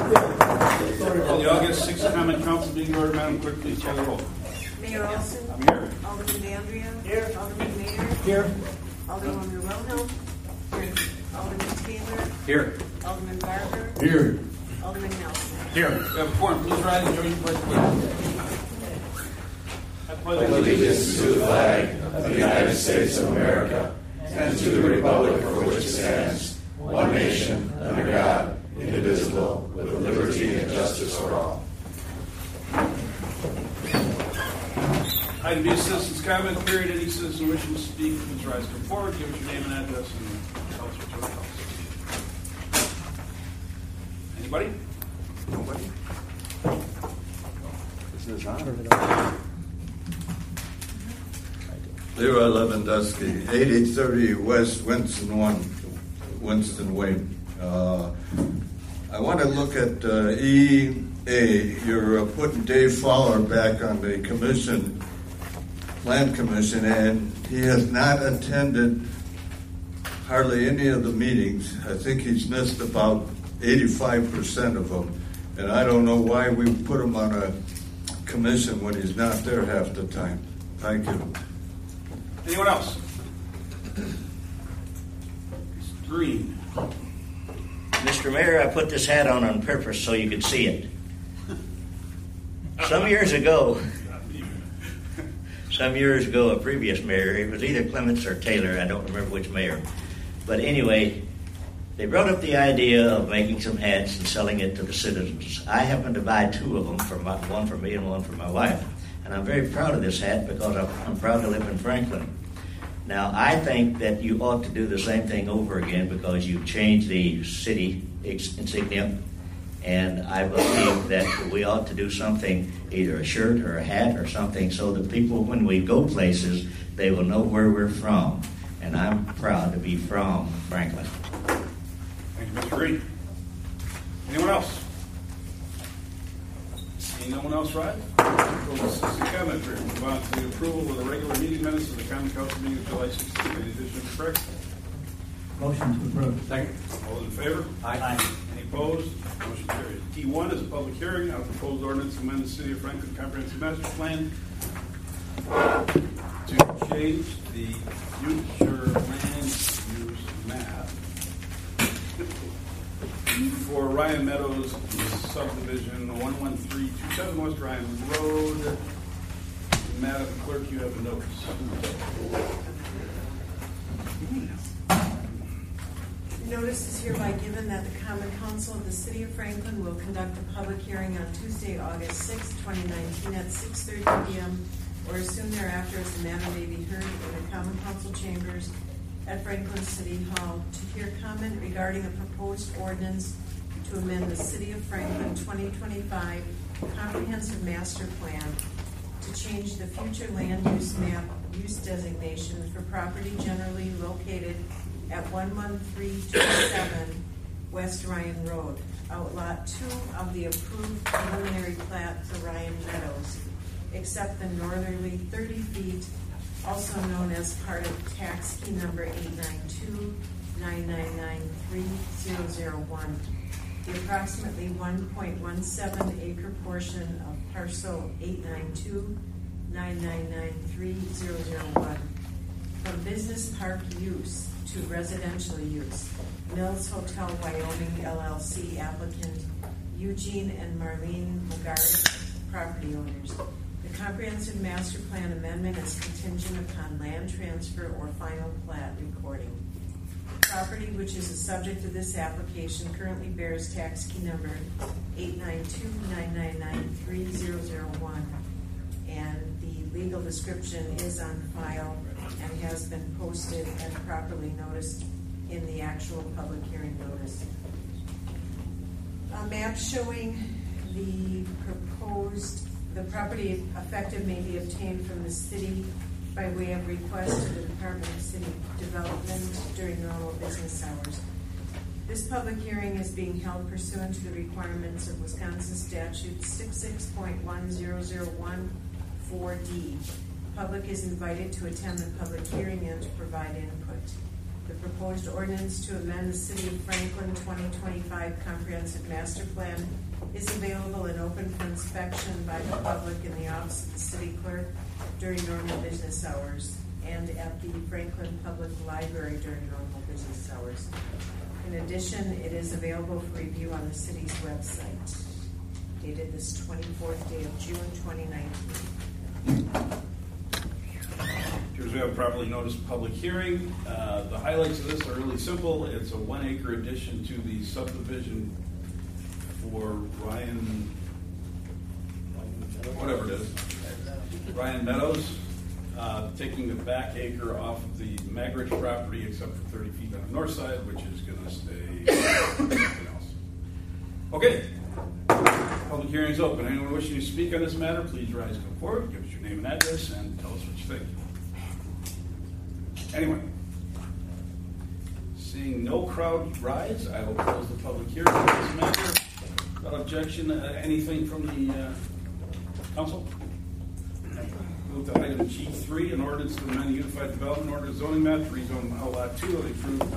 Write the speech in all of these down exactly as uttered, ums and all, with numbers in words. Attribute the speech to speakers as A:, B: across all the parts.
A: On the August sixth Common Council meeting order, Madam Clerk, please call the roll.
B: Mayor Olson.
A: I'm here.
B: Alderman Dandria.
A: Here.
B: Alderman Mayer.
A: Here.
B: Alderwoman Wilhelm. Here. Alderman Taylor.
A: Here.
B: Alderman Barber.
A: Here.
B: Alderman Nelson.
A: Here. We have a quorum. Please rise and join the pledge, please. I pledge
C: allegiance to the flag of the United States of America and to the republic for which it stands, one nation, under God, indivisible, with liberty and justice for all.
A: Item B, citizens' comment period. Any citizen wishing to speak, please rise, come forward, give us your name and address, and tell us what you're about. Anybody? Nobody?
D: Is this on?
C: Leroy Lewandowski, eighty thirty West Winston One, Winston Wayne. Uh, I want to look at uh, E A. You're uh, putting Dave Fowler back on the commission, Land Commission, and he has not attended hardly any of the meetings. I think he's missed about eighty-five percent of them, and I don't know why we put him on a commission when he's not there half the time. Thank you.
A: Anyone else? Mister Green.
E: Mister Mayor, I put this hat on on purpose so you could see it. Some years ago, some years ago, a previous mayor, it was either Clements or Taylor, I don't remember which mayor. But anyway, they brought up the idea of making some hats and selling it to the citizens. I happened to buy two of them, for my, one for me and one for my wife. And I'm very proud of this hat because I'm, I'm proud to live in Franklin. Now, I think that you ought to do the same thing over again because you've changed the city insignia. And I believe that we ought to do something, either a shirt or a hat or something, so that people, when we go places, they will know where we're from. And I'm proud to be from Franklin.
A: Thank you, Mister Green. Anyone else? Seeing no one else, right? This is the comment period. Move on to the approval of the regular meeting minutes of the Common Council meeting of July sixteenth. Any additions or corrections?
D: Motion to approve.
A: Second. All those in favor?
D: Aye.
A: Any opposed? Motion carried. D one is a public hearing on a proposed ordinance to amend the City of Franklin Comprehensive Master Plan to change the future land use map for Ryan Meadows subdivision, one one three two seven West Ryan Road. Madam Clerk, you have a notice.
B: Notice is hereby given that the Common Council of the City of Franklin will conduct a public hearing on Tuesday, August sixth, twenty nineteen at six thirty p.m. or as soon thereafter as the matter may be heard in the Common Council chambers at Franklin City Hall to hear comment regarding a proposed ordinance to amend the City of Franklin twenty twenty-five Comprehensive Master Plan to change the future land use map use designation for property generally located at one one three two seven West Ryan Road, outlot two of the approved preliminary plat for Ryan Meadows, except the northerly thirty feet, also known as part of tax key number eight nine two nine nine nine three zero zero one. The approximately one point one seven acre portion of parcel eight nine two nine nine nine three zero zero one from business park use to residential use. Mills Hotel Wyoming L L C applicant Eugene and Marlene Mugaris, property owners. The comprehensive master plan amendment is contingent upon land transfer or final plat recording. The property which is the subject of this application currently bears tax key number eight nine two nine nine nine three zero zero one, and the legal description is on file and has been posted and properly noticed in the actual public hearing notice. A map showing the proposed, the property effective may be obtained from the city by way of request to the Department of City Development during normal business hours. This public hearing is being held pursuant to the requirements of Wisconsin Statute sixty-six point one zero zero one four D. Public is invited to attend the public hearing and to provide input. The proposed ordinance to amend the City of Franklin twenty twenty-five Comprehensive Master Plan is available and open for inspection by the public in the office of the city clerk during normal business hours and at the Franklin Public Library during normal business hours. In addition, it is available for review on the city's website, dated this twenty-fourth day of June twenty nineteen.
A: Here's we have a properly noticed public hearing. Uh, the highlights of this are really simple. It's a one acre addition to the subdivision for Ryan, whatever it is, Ryan Meadows, uh, taking the back acre off of the Magridge property except for thirty feet on the north side, which is going to stay something else. Okay. Public hearing is open. Anyone wishing to speak on this matter, please rise and come forward. Give us your name and address and tell us what you think. Anyway, seeing no crowd rise, I will close the public hearing on this matter. Without objection, uh, anything from the uh, council? Move to item G three, an ordinance to amend the Unified Development Ordinance zoning map to rezone L Lot two of the approved.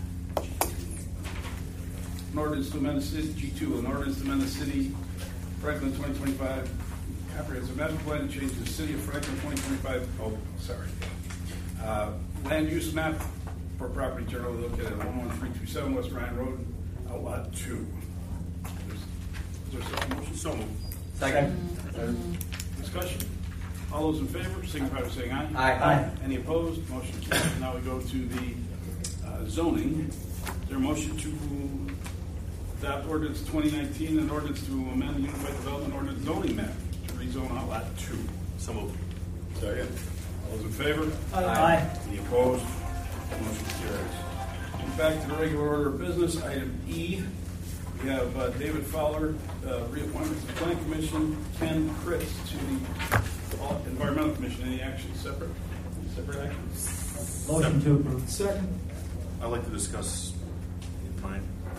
A: An ordinance to amend the city, G two, an ordinance to amend the city Franklin twenty twenty-five comprehensive master plan and change the city of Franklin twenty twenty-five, oh, sorry. Uh, land use map for property generally located at one one three two seven West Ryan Road, L Lot two. Is there a second motion? So moved.
D: Second.
A: Discussion. All those in favor, signify by saying aye.
D: Aye. Aye.
A: Any opposed? Motion carries. Now we go to the uh, zoning. Is there a motion to adopt ordinance twenty nineteen and ordinance to amend the Unified Development Ordinance zoning map to rezone out lot two? So moved. Second. All those in favor?
D: Aye.
A: Any opposed? Motion carries. And back to the regular order of business, item E. We have uh, David Fowler, uh, reappointment to the Planning Commission, Ken Kritz to the uh, Environmental Commission. Any action separate? Any separate actions?
D: Motion to approve. Second.
F: I'd like to discuss in mine.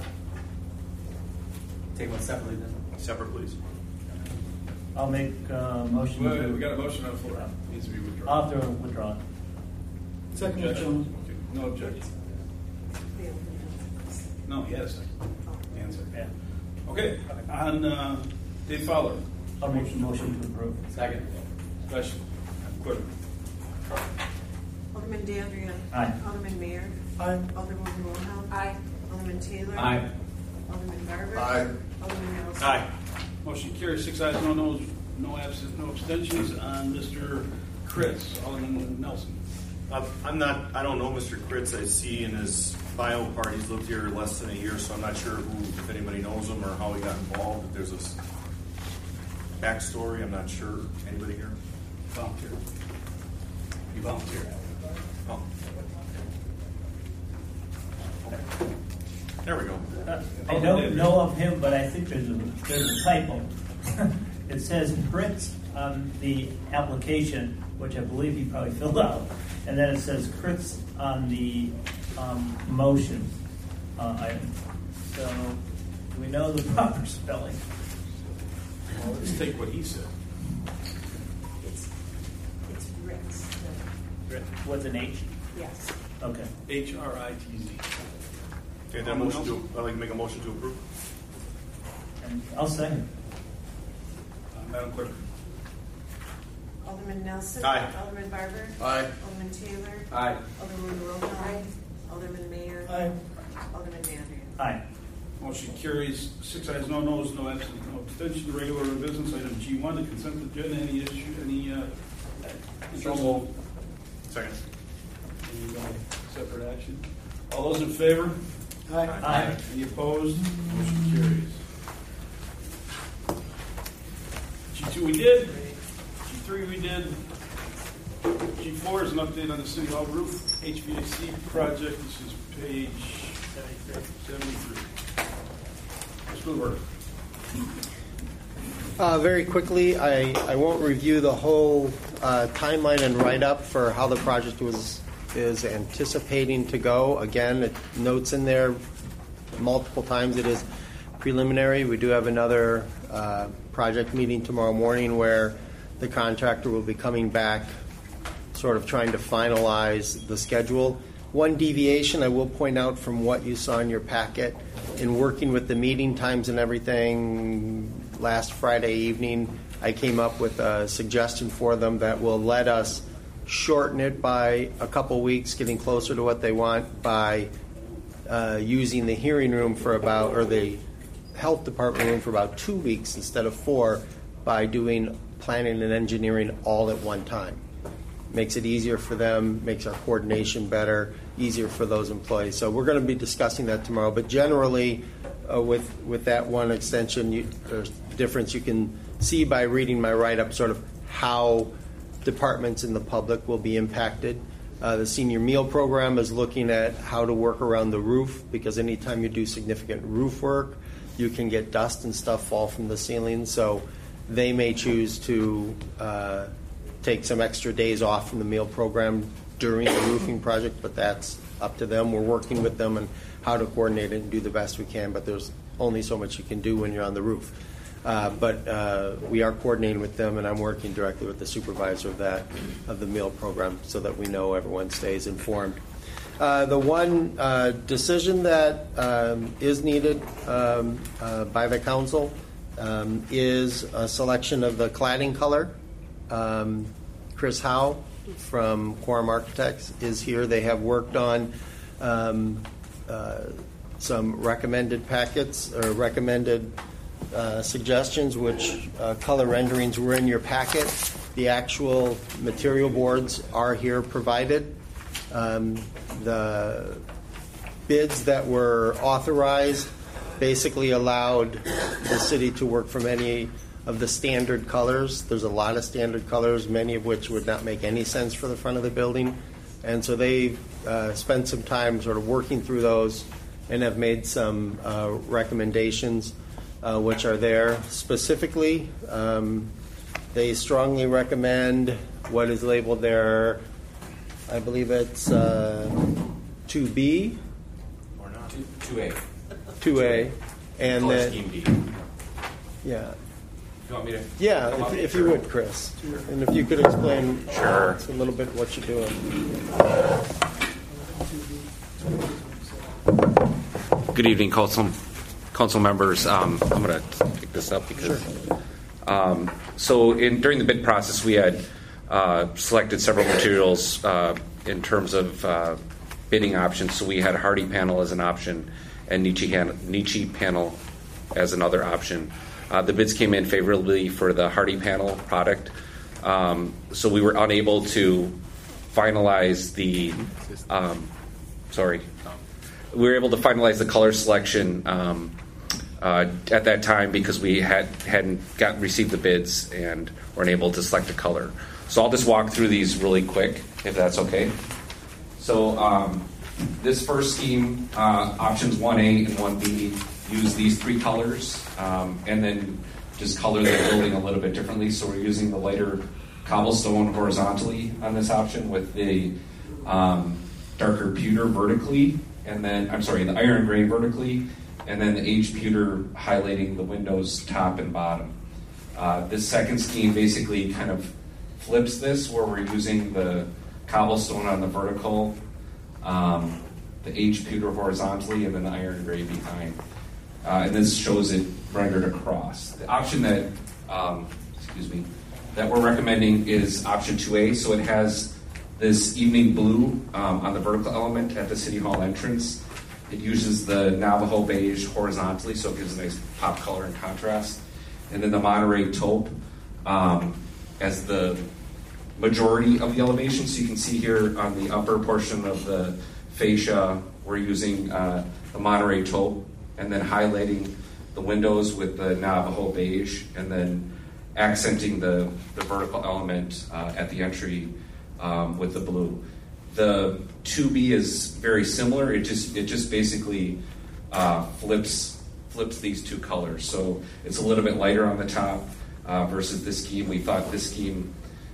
G: Take one separately then.
F: Separate, please.
D: I'll make a motion
A: Wait,
D: to.
A: wait, we got a motion on the floor. Needs to be withdrawn.
D: I'll have to withdraw.
A: Second objection. No objection. No, he had a second. And second.
D: Yeah.
A: Okay, on uh, Dave Fowler.
D: I'll make a motion to approve.
G: Second.
A: Question. Clerk.
B: Alderman Dandria.
D: Aye.
B: Alderman Mayor.
D: Aye.
B: Alderwoman Wilhelm.
H: Aye.
B: Alderman Taylor.
G: Aye.
B: Alderman Barber.
C: Aye.
B: Alderman Nelson.
F: Aye.
A: Motion carries, six ayes, no noes, no absent, no abstentions on Mister Kritz. Alderman Nelson.
F: Uh, I'm not, I don't know Mister Kritz. I see in his bio part he's lived here less than a year, so I'm not sure who, if anybody knows him or how he got involved. If there's a s- backstory, I'm not sure. Anybody here?
A: Volunteer. You volunteer.
F: Oh. Okay. There we go.
D: Uh, I don't know of him, but I think there's a, there's a typo. It says Kritz on the application, which I believe he probably filled out, and then it says Kritz on the um, motion uh, item. So, do we know the proper spelling?
A: Well, let's take what he said.
B: It's, it's Ritz.
D: What's an H?
B: Yes.
D: Okay.
A: H R I T Z.
F: Okay, then motion to, I'd like to make a motion to approve.
D: And I'll second.
A: Uh, Madam Clerk.
B: Alderman Nelson.
F: Aye.
B: Alderman Barber.
C: Aye.
B: Alderman Taylor.
G: Aye.
B: Alderman Wilhelm. Aye. Alderman Mayor.
D: Aye.
B: Alderman Dandria.
D: Aye.
A: Motion carries, six ayes, no noes, no absent, no abstention. Regular order of business, item G one, the consent agenda. Any issue, any, uh,
G: So moved.
F: Second.
A: any uh, separate action? All those in favor?
G: Aye.
D: Aye.
A: Any opposed? Motion carries. G two we did. G three we did. G four is an update on the City Hall roof H V A C project. This is page seventy-three. Mister Bluebird.
I: Uh, very quickly, I, I won't review the whole uh, timeline and write-up for how the project was is anticipating to go. Again, it notes in there multiple times it is preliminary. We do have another uh, project meeting tomorrow morning where the contractor will be coming back, sort of trying to finalize the schedule. one deviation I will point out from what you saw in your packet, in working with the meeting times and everything last Friday evening, I came up with a suggestion for them that will let us shorten it by a couple weeks, getting closer to what they want by uh, using the hearing room for about, or the health department room for about two weeks instead of four, by doing planning and engineering all at one time. Makes it easier for them, makes our coordination better, easier for those employees. So we're going to be discussing that tomorrow. But generally, uh, with with that one extension, you, there's a difference you can see by reading my write-up, sort of how departments in the public will be impacted. Uh, the senior meal program is looking at how to work around the roof, because anytime you do significant roof work, you can get dust and stuff fall from the ceiling. So they may choose to uh, take some extra days off from the meal program during the roofing project, but that's up to them. We're working with them on how to coordinate it and do the best we can, but there's only so much you can do when you're on the roof. Uh, but uh, we are coordinating with them, and I'm working directly with the supervisor of that, of the meal program, so that we know everyone stays informed. Uh, the one uh, decision that um, is needed um, uh, by the council um, is a selection of the cladding color. Um, Chris Howe from Quorum Architects is here. They have worked on um, uh, some recommended packets or recommended uh, suggestions, which uh, color renderings were in your packet. The actual material boards are here provided. Um, the bids that were authorized basically allowed the city to work from any of the standard colors. There's a lot of standard colors, many of which would not make any sense for the front of the building. And so they uh, spent some time sort of working through those and have made some uh, recommendations uh, which are there. Specifically, um, they strongly recommend what is labeled there, I believe it's uh, two B.
H: Or not. two A.
I: two A. And
H: Color
I: then,
H: scheme B.
I: yeah.
H: You want me to?
I: Yeah,
H: come
I: if,
H: up?
I: if
H: Sure.
I: you would, Chris. And if you could explain
H: Sure.
I: a little bit what you're doing.
H: Good evening, council, council members. Um, I'm going to pick this up because.
I: Sure.
H: Um, so in, during the bid process, we had uh, selected several materials uh, in terms of uh, bidding options. So we had Hardy panel as an option and Nietzsche, Nietzsche panel as another option. Uh, the bids came in favorably for the Hardy panel product. Um, so we were unable to finalize the, um, sorry, we were able to finalize the color selection um, uh, at that time because we had, hadn't got received the bids and weren't able to select a color. So I'll just walk through these really quick, if that's okay. So um, this first scheme, uh, options one A and one B, use these three colors um, and then just color the building a little bit differently. So we're using the lighter cobblestone horizontally on this option with the um, darker pewter vertically, and then, I'm sorry, the iron gray vertically, and then the aged pewter highlighting the windows top and bottom. Uh, this second scheme basically kind of flips this, where we're using the cobblestone on the vertical, um, the aged pewter horizontally, and then the iron gray behind. Uh, and this shows it rendered across. The option that, um, excuse me, that we're recommending is option two A. So it has this evening blue um, on the vertical element at the City Hall entrance. It uses the Navajo beige horizontally, so it gives a nice pop color and contrast. And then the Monterey taupe um, as the majority of the elevation. So you can see here on the upper portion of the fascia, we're using uh, the Monterey taupe, and then highlighting the windows with the Navajo beige, and then accenting the, the vertical element uh, at the entry um, with the blue. The two B is very similar. It just it just basically uh, flips flips these two colors. So it's a little bit lighter on the top uh, versus this scheme. We thought this scheme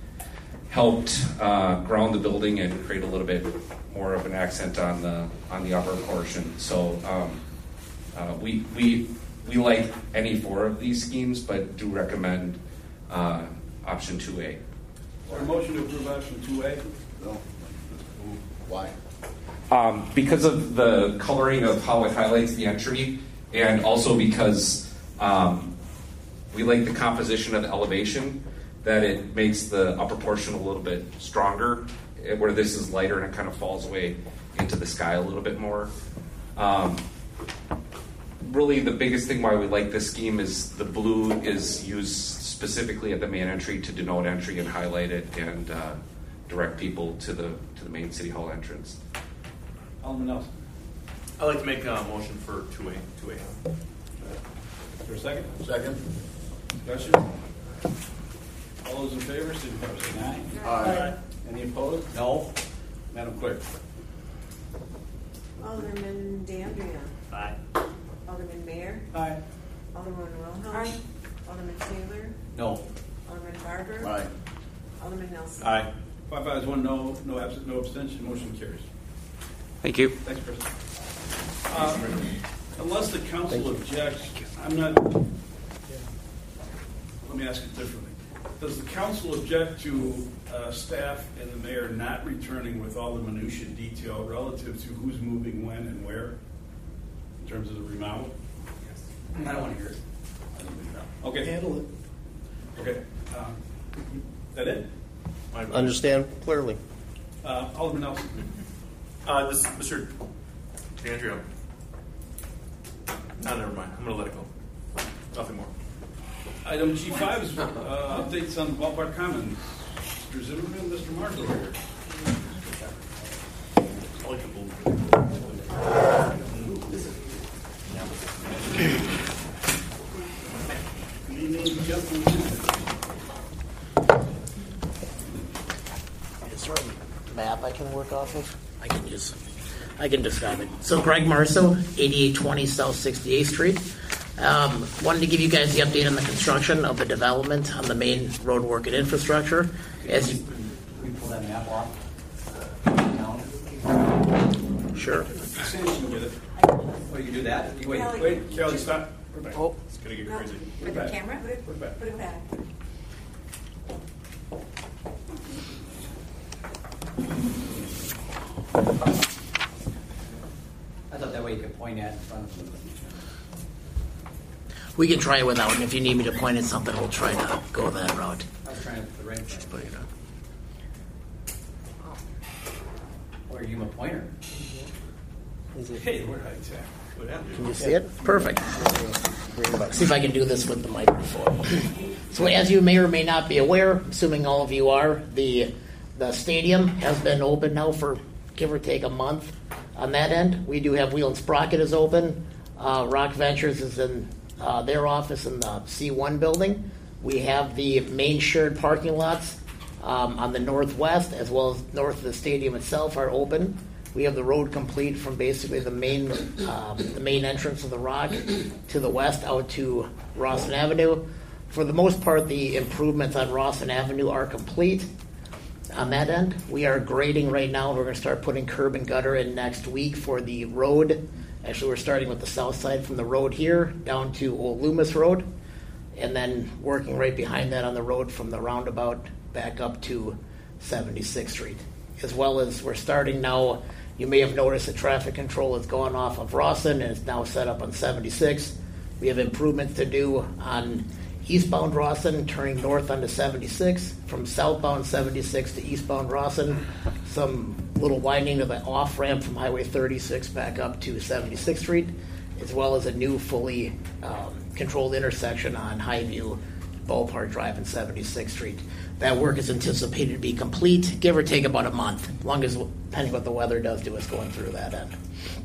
H: helped uh, ground the building and create a little bit more of an accent on the on the upper portion. So. Um, Uh, we we we like any four of these schemes, but do recommend uh, option two A.
A: Is there a motion to approve option two A?
C: No. Why?
H: Um, because of the coloring of how it highlights the entry, and also because um, we like the composition of the elevation, that it makes the upper portion a little bit stronger, where this is lighter and it kind of falls away into the sky a little bit more. Um, really, the biggest thing why we like this scheme is the blue is used specifically at the main entry to denote entry and highlight it and uh, direct people to the to the main City Hall entrance.
A: Alderman Nelson.
F: I'd like to make a motion for two A. Two A.
A: Is there a second?
C: Second.
A: Discussion? All those in favor, signify by saying aye.
C: Aye.
A: Any opposed?
G: No.
A: Madam Clerk.
B: Alderman DeAndrea.
G: Aye.
B: Alderman Mayor.
G: Aye.
B: Alderman Wilhelm. Alderman Taylor.
G: No.
B: Alderman Barber.
C: Aye.
B: Alderman Nelson.
F: Aye.
A: Five ayes, one no, no absent, no abstention. Motion carries.
H: Thank you.
A: Thanks, Chris. Uh, unless the council objects, I'm not. Let me ask it differently. Does the council object to uh, staff and the mayor not returning with all the minutia detail relative to who's moving when and where in terms of the remodel?
G: I don't want to hear it.
A: Okay.
G: Handle it.
A: Okay. Um, that it?
F: My-
I: Understand clearly.
A: Uh, Alderman Nelson.
F: Uh, this, Mister Andrea. No, never mind. I'm going to let it go. Nothing more.
A: Item G five is uh, updates on the ballpark commons. Mister Zimmerman, Mister Marshall here.
F: I like the blue.
A: Good evening, gentlemen.
J: Is there a map I can work off of? I can use. I can describe it. So Greg Marceau, eighty-eight twenty South sixty-eighth Street. Um, wanted to give you guys the update on the construction of the development on the main road work and infrastructure. As you,
G: Can we pull that map off?
J: sure.
A: Sam, you can get it.
G: Oh, you can do that? You wait.
B: Kelly.
A: Wait, Kelly, stop. Put it back.
J: Oh,
F: It's going to get
B: No,
F: crazy.
B: with the
A: back.
B: camera? Put it,
A: Put it back.
B: put it back.
G: I thought that way you could point at in front of them.
J: we can try it without, and if you need me to point at something, we'll try to go that route.
G: I was trying to put the right in front.
J: Put it up.
G: Or give him a pointer.
A: Hey, where did I tap? What happened?
J: Can you see it? Perfect. See if I can do this with the microphone. So as you may or may not be aware, assuming all of you are, the the stadium has been open now for give or take a month. On that end, we do have Wheel and Sprocket is open. Uh, Rock Ventures is in uh, their office in the C one building. We have the main shared parking lots um, on the northwest as well as north of the stadium itself are open. We have the road complete from basically the main um, the main entrance of the Rock to the west out to Rawson Avenue. For the most part, the improvements on Rawson Avenue are complete. On that end, we are grading right now. We're going to start putting curb and gutter in next week for the road. Actually, we're starting with the south side from the road here down to Old Loomis Road, and then working right behind that on the road from the roundabout back up to seventy-sixth Street. As well as we're starting now, you may have noticed that traffic control is going off of Rawson and it's now set up on seventy-six. We have improvements to do on eastbound Rawson, turning north onto seventy-six, from southbound seventy-six to eastbound Rawson, some little widening of the off-ramp from Highway thirty-six back up to seventy-sixth Street, as well as a new fully um, controlled intersection on Highview, Ballpark Drive and seventy-sixth Street. That work is anticipated to be complete, give or take about a month, as long as, depending what the weather does to us going through that end.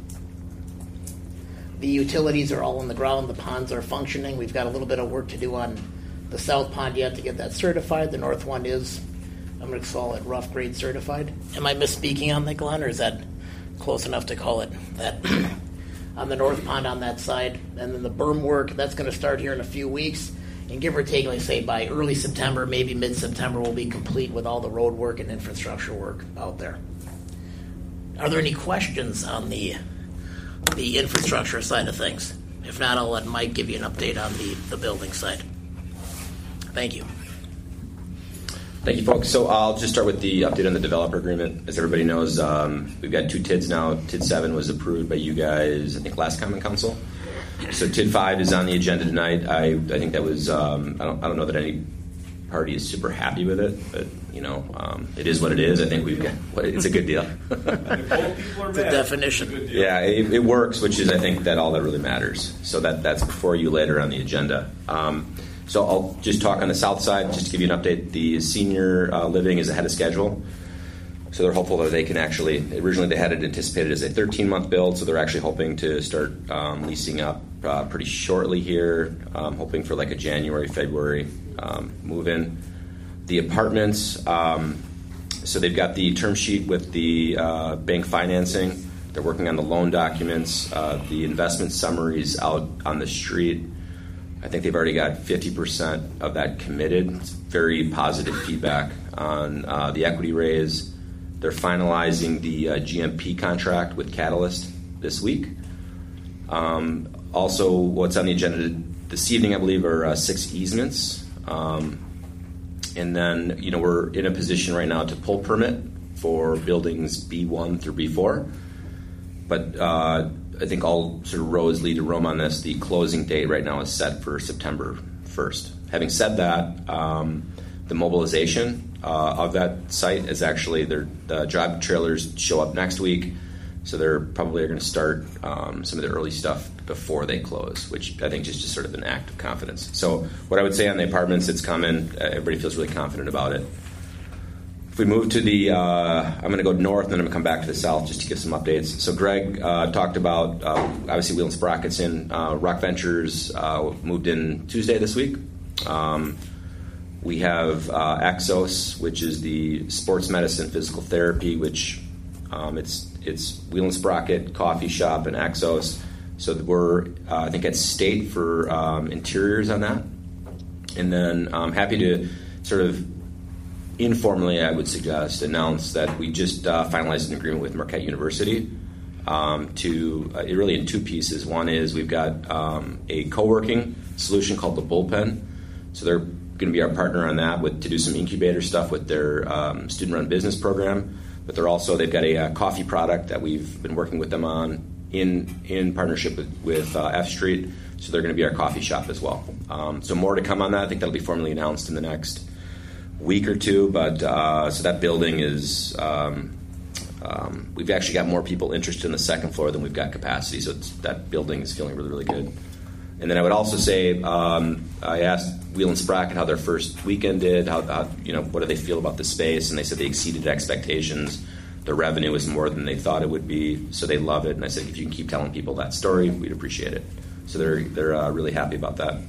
J: The utilities are all on the ground. The ponds are functioning. We've got a little bit of work to do on the south pond yet to get that certified. The north one is, I'm going to call it rough grade certified. Am I misspeaking on that, Glenn, or is that close enough to call it that? On the north pond on that side. And then the berm work, that's going to start here in a few weeks. And give or take, like I say, by early September, maybe mid-September, we'll be complete with all the road work and infrastructure work out there. Are there any questions on the the infrastructure side of things? If not, I'll let Mike give you an update on the, the building side. Thank you.
K: Thank you, folks. So I'll just start with the update on the developer agreement. As everybody knows, um, we've got two T I Ds now. T I D seven was approved by you guys, I think, last Common Council. So T I D five is on the agenda tonight. I, I think that was, um, I, don't, I don't know that any party is super happy with it, but, you know, um, it is what it is. I think we've got, it's a good deal.
A: If both people are
J: The
A: mad,
J: definition.
A: it's a good deal.
K: Yeah, it, it works, which is, I think, that all that really matters. So that that's before you later on the agenda. Um, so I'll just talk on the south side, just to give you an update. The senior uh, living is ahead of schedule. So they're hopeful that they can actually, originally they had it anticipated as a thirteen-month build, so they're actually hoping to start um, leasing up uh, pretty shortly here, um, hoping for like a January, February um, move-in. The apartments, um, so they've got the term sheet with the uh, bank financing. They're working on the loan documents. Uh, the investment summaries out on the street. I think they've already got fifty percent of that committed. It's very positive feedback on uh, the equity raise. They're finalizing the uh, G M P contract with Catalyst this week. Um, also, what's on the agenda this evening, I believe, are uh, six easements. Um, and then, you know, we're in a position right now to pull permit for buildings B one through B four. But uh, I think all sort of roads lead to Rome on this. The closing date right now is set for September first. Having said that, um, the mobilization uh, of that site is actually, their the job trailers show up next week, so they're probably going to start um, some of the early stuff before they close, which I think is just sort of an act of confidence. So what I would say on the apartments, it's coming. Everybody feels really confident about it. If we move to the, uh, I'm going to go north and then I'm going to come back to the south just to give some updates. So Greg uh, talked about, uh, obviously, Wheel and Sprockets in. Uh, Rock Ventures uh, moved in Tuesday this week. Um, we have uh, Axos, which is the sports medicine physical therapy, which um, it's it's Wheel and Sprocket, Coffee Shop, and Axos. So we're, uh, I think, at state for um, interiors on that. And then I'm happy to sort of informally, I would suggest, announce that we just uh, finalized an agreement with Marquette University um, to, uh, really in two pieces. One is we've got um, a co-working solution called the Bullpen. So they're going to be our partner on that with to do some incubator stuff with their um, student-run business program. But they're also, they've got a, a coffee product that we've been working with them on in in partnership with, with uh, F Street. So they're going to be our coffee shop as well. Um, so more to come on that. I think that'll be formally announced in the next week or two, but uh, so that building is um, um, we've actually got more people interested in the second floor than we've got capacity, so it's, that building is feeling really, really good. And then I would also say um, I asked Wheel and Sprocket how their first weekend did, how, how you know what do they feel about the space, and they said they exceeded expectations. The revenue was more than they thought it would be, so they love it. And I said if you can keep telling people that story, we'd appreciate it. So they're they're uh, really happy about that.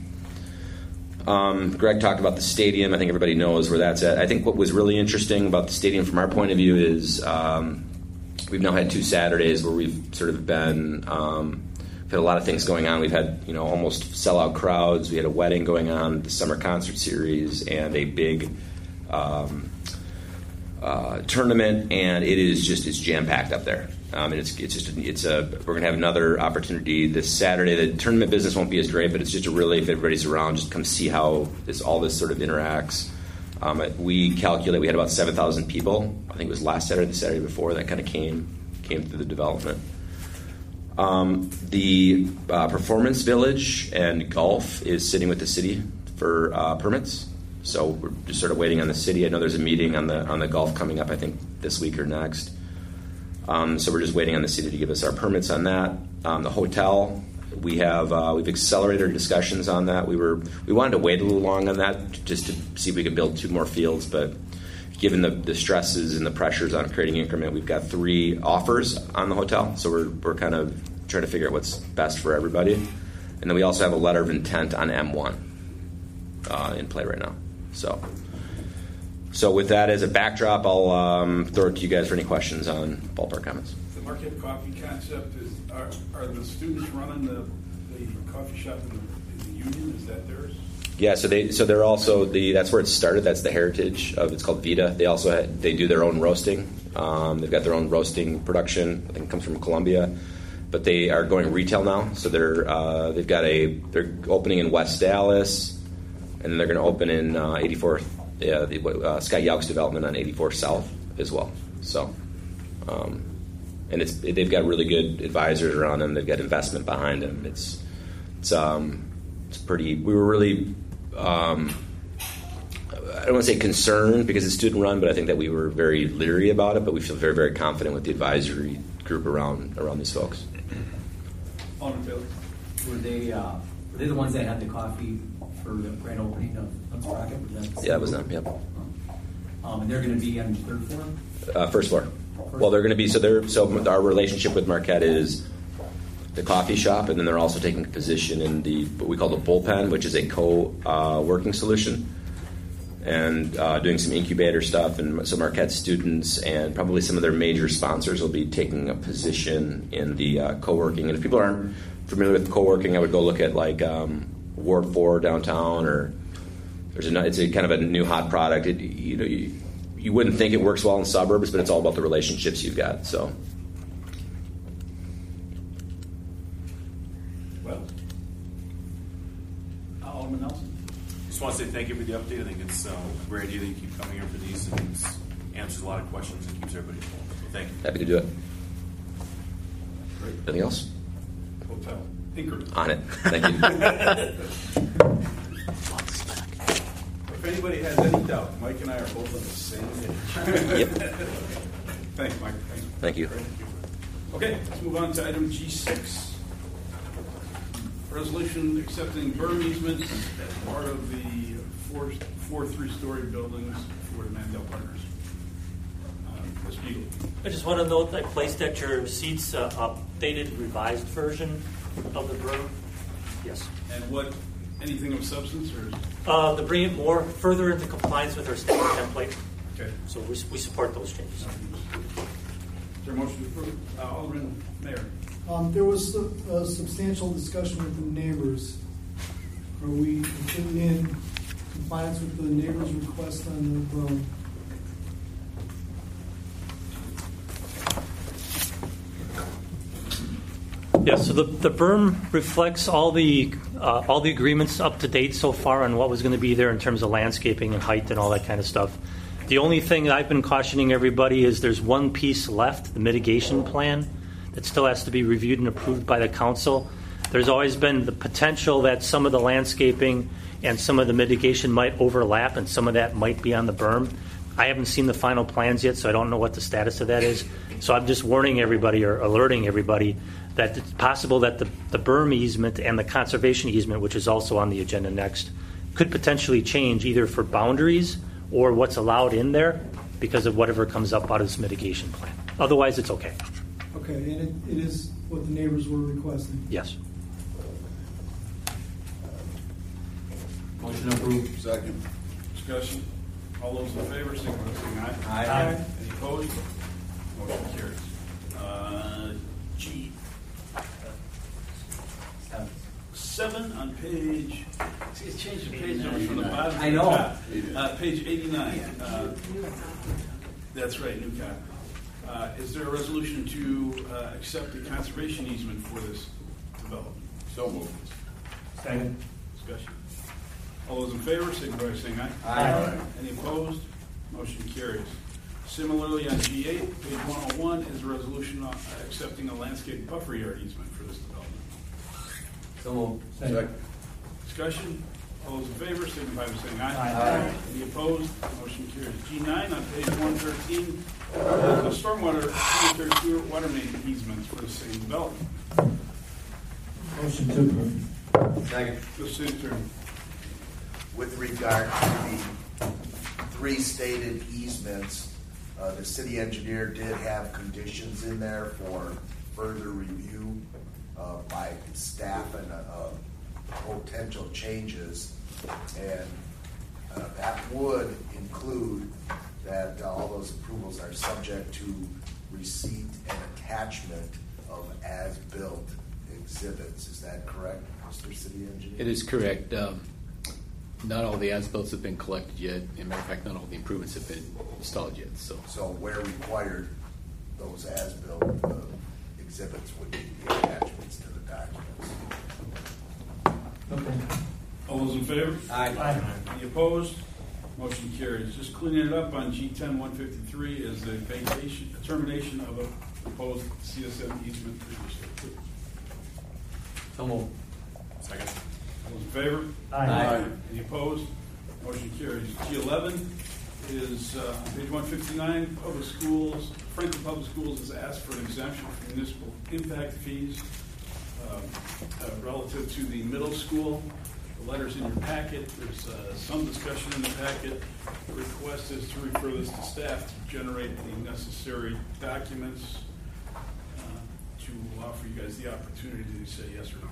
K: Um, Greg talked about the stadium. I think everybody knows where that's at. I think what was really interesting about the stadium from our point of view is um, we've now had two Saturdays where we've sort of been, um, we've had a lot of things going on. We've had, you know, almost sellout crowds. We had a wedding going on, the summer concert series, and a big um, uh, tournament, and it is just, it's jam-packed up there. Um, and it's it's just it's a we're gonna have another opportunity this Saturday. The tournament business won't be as great, but it's just a really, if everybody's around, just come see how this all this sort of interacts. Um, we calculate we had about seven thousand people. I think it was last Saturday, the Saturday before that kind of came came through the development. Um, the uh, Performance Village and Golf is sitting with the city for uh, permits, so we're just sort of waiting on the city. I know there's a meeting on the on the golf coming up, I think this week or next. Um, so we're just waiting on the city to give us our permits on that. Um, the hotel, we have uh, we've accelerated our discussions on that. We were we wanted to wait a little long on that just to see if we could build two more fields, but given the, the stresses and the pressures on creating increment, we've got three offers on the hotel. So we're we're kind of trying to figure out what's best for everybody. And then we also have a letter of intent on M one uh, in play right now. So. So with that as a backdrop, I'll um, throw it to you guys for any questions on ballpark comments.
A: The Marquette Coffee concept is, are, are the students running the, the coffee shop in the, in the union? Is that theirs?
K: Yeah, so they so they're also the that's where it started. That's the heritage of it's called Vita. They also had, they do their own roasting. Um, they've got their own roasting production. I think it comes from Columbia, but they are going retail now. So they're uh, they've got a they're opening in West Dallas, and then they're going to open in uh, eighty-fourth yeah, the uh, Scott Yaux development on eighty-four South as well. So, um, and it's they've got really good advisors around them. They've got investment behind them. It's it's um, it's pretty. We were really. Um, I don't want to say concerned because it's student run, but I think that we were very leery about it. But we feel very, very confident with the advisory group around around these folks.
A: Alderman Taylor.
G: Were they, uh, were they the ones that had the coffee for the grand opening of Hunt's Rocket? Was that
K: Yeah, it was them. Yep.
G: Um, and they're going to be on the third floor?
K: Uh, first floor. Well, they're going to be so. They're so our relationship with Marquette is the coffee shop, and then they're also taking a position in the what we call the bullpen, which is a co-working uh, solution, and uh, doing some incubator stuff. And so Marquette students and probably some of their major sponsors will be taking a position in the uh, co-working. And if people aren't familiar with co-working, I would go look at like um, Ward Four downtown, or there's a it's a kind of a new hot product. It, you know. You, You wouldn't think it works well in suburbs, but it's all about the relationships you've got. So,
A: Well, uh, Alderman Nelson.
F: Just want to say thank you for the update. I think it's uh, a great idea that you keep coming here for these, and it answers a lot of questions and keeps everybody informed. So thank you.
K: happy to do it.
A: Great.
K: Anything else?
A: Hotel. Pinkerton.
K: On it. Thank you.
A: If anybody has any doubt, Mike and I are both on the same page.
K: Yep.
A: Thanks, Mike. Thanks.
K: Thank you.
A: Okay, let's move on to item G six. Resolution accepting berm easements as part of the four, four three-story buildings for the Mandel Partners. Uh, Miz Beagle.
L: I just want to note I placed at your seats uh, updated, revised version of the berm. Yes.
A: And what, anything of substance, or?
L: Uh, to bring it more further into compliance with our standard template.
A: Okay.
L: So we, we support those changes.
A: Is there a motion to approve? Uh, Alderman Mayor.
M: Um, there was a, a substantial discussion with the neighbors. Are we putting in compliance with the neighbors' request on the berm?
L: Yeah, so the, the berm reflects all the uh, all the agreements up to date so far on what was going to be there in terms of landscaping and height and all that kind of stuff. The only thing that I've been cautioning everybody is there's one piece left, the mitigation plan, that still has to be reviewed and approved by the council. There's always been the potential that some of the landscaping and some of the mitigation might overlap, and some of that might be on the berm. I haven't seen the final plans yet, so I don't know what the status of that is. So I'm just warning everybody or alerting everybody that it's possible that the, the berm easement and the conservation easement, which is also on the agenda next, could potentially change either for boundaries or what's allowed in there because of whatever comes up out of this mitigation plan. Otherwise, it's okay.
M: Okay, and it, it is what the neighbors were requesting.
L: Yes.
G: Motion approved.
A: Second. Discussion. All those in favor, signify by saying aye.
G: Aye.
A: Aye. Any opposed? Motion carries. Uh, G.
G: Seven.
A: Seven on page, see, it's changed the page numbers from the bottom. to
G: I
A: the
G: know.
A: top. Uh, page eighty-nine. Uh, That's right, new copy. Uh, Is there a resolution to uh, accept the conservation easement for this development? So moved.
G: Second.
A: Discussion. All those in favor, signify by saying aye.
G: Aye.
A: Any opposed? Motion carries. Similarly, on G eight, page one oh one, is a resolution uh, accepting a landscape buffer yard easement for this development.
G: So moved.
A: Second. Discussion. All those in favor, signify by saying aye.
G: Aye.
A: Any opposed? Motion carries. G nine on page one thirteen, uh, the stormwater sanitary sewer water main easements for the same development.
G: Motion to approve. Second.
A: The city attorney.
N: With regard to the three stated easements, uh, the city engineer did have conditions in there for further review uh, by staff and uh, potential changes. And uh, that would include that uh, all those approvals are subject to receipt and attachment of as-built exhibits. Is that correct, Mister City Engineer?
O: It is correct. Um, not all the as-built have been collected yet. As a matter of fact, not all the improvements have been installed yet. So,
N: so where required, those as-built uh, exhibits would be the attachments to the documents.
A: Okay. All those in favor?
G: Aye.
A: Any opposed? Motion carries. Just cleaning it up on G ten one fifty-three is the vacation, termination of a proposed C S M easement previously.
G: So moved.
F: Second.
A: All those in favor?
D: Aye.
A: Any opposed? Motion carries. G eleven is uh, on page one fifty-nine, public schools. Franklin Public Schools has asked for an exemption from municipal impact fees um, uh, relative to the middle school. The letter's in your packet. There's uh, some discussion in the packet. The request is to refer this to staff to generate the necessary documents uh, to offer you guys the opportunity to say yes or no.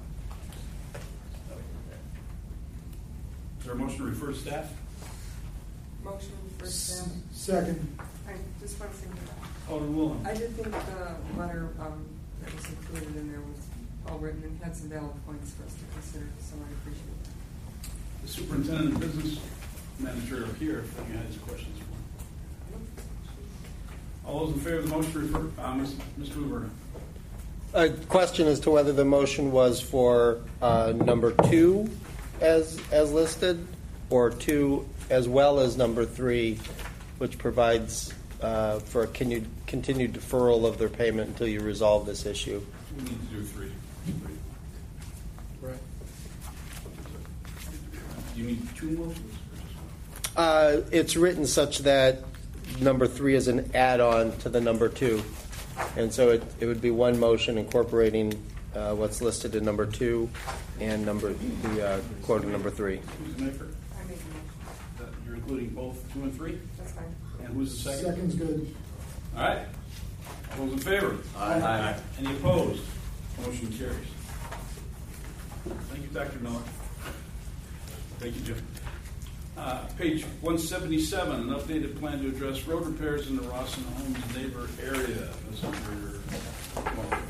A: Is there a motion to refer to staff?
P: Motion for staff.
M: Second.
P: I just want to say,
A: Alderman Woolen.
P: I did think the letter um, that was included in there was well written and had some valid points for us to consider, so I appreciate that.
A: The superintendent and business manager are here if anyone has questions for him. All those in favor of the motion to refer, uh, Mister Luberta.
I: A question as to whether the motion was for uh, number two as as listed, or two as well as number three, which provides uh, for a continued, continued deferral of their payment until you resolve this issue.
A: We need to do three.
M: Right.
A: Do you need two motions?
I: Uh, it's written such that number three is an add-on to the number two. And so it, it would be one motion incorporating uh, what's listed in number two and number the uh, quote in number three.
A: Who's the maker?
P: I make a motion.
A: That you're including both two and three?
P: That's fine.
A: And who's the second?
M: Second's good.
A: All right. All those in favor?
G: Aye. Aye.
A: Any opposed? Motion carries. Thank you, Doctor Miller. Thank you, Jim. Uh, page one seventy-seven, an updated plan to address road repairs in the Rawson Homes neighbor area. Mister Moore.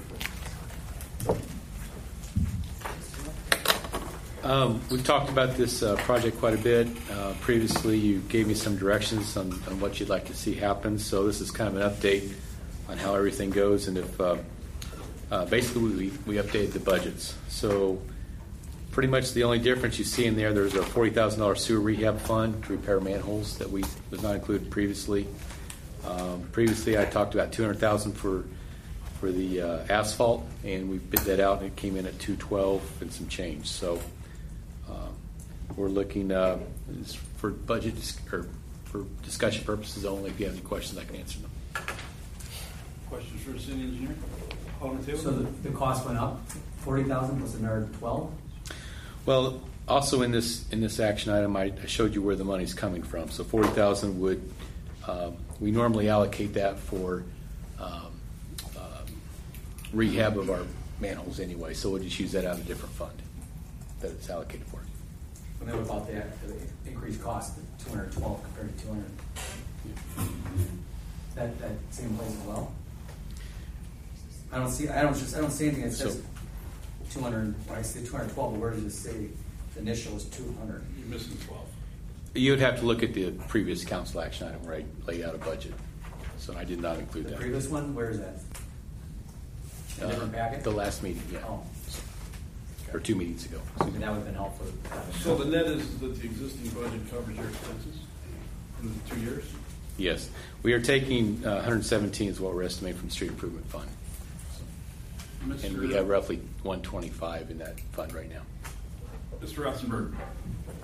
O: Um, we've talked about this uh, project quite a bit. Uh, previously, you gave me some directions on, on what you'd like to see happen. So this is kind of an update on how everything goes. And if uh, uh, basically we, we updated the budgets. So pretty much the only difference you see in there, there's a forty thousand dollars sewer rehab fund to repair manholes that we was not included previously. Um, previously, I talked about two hundred thousand dollars for for the uh, asphalt, and we bid that out, and it came in at two twelve and some change. So. Um, we're looking uh, for budget dis- or for discussion purposes only. If you have any questions, I can answer them.
A: Questions for the city engineer? Alderman Taylor?
G: So the, the cost went up forty thousand was another twelve.
O: Well, also in this in this action item, I, I showed you where the money's coming from. So forty thousand would um, we normally allocate that for um, um, rehab of our manholes anyway. So we'll just use that out of a different fund that it's allocated for.
G: And then what about the, the increased cost, the two hundred twelve compared to two hundred? That that same place as well. I don't see. I don't just. I don't see anything that says
O: So-
G: two hundred. When I say two hundred twelve, where does it say the initial is two hundred?
A: You're missing twelve.
O: You would have to look at the previous council action item where I laid out a budget. So I did not include
G: The
O: that.
G: previous one, where is that? A
O: Uh,
G: different packet.
O: The last meeting, yeah.
G: Oh,
O: Or two meetings ago.
G: and that would have been helpful.
A: So the net is that the existing budget covers your expenses in the two years?
O: Yes. We are taking uh, one hundred seventeen is what we're estimating from the street improvement fund. And we have roughly one twenty-five in that fund right now.
A: Mister Rothenberg.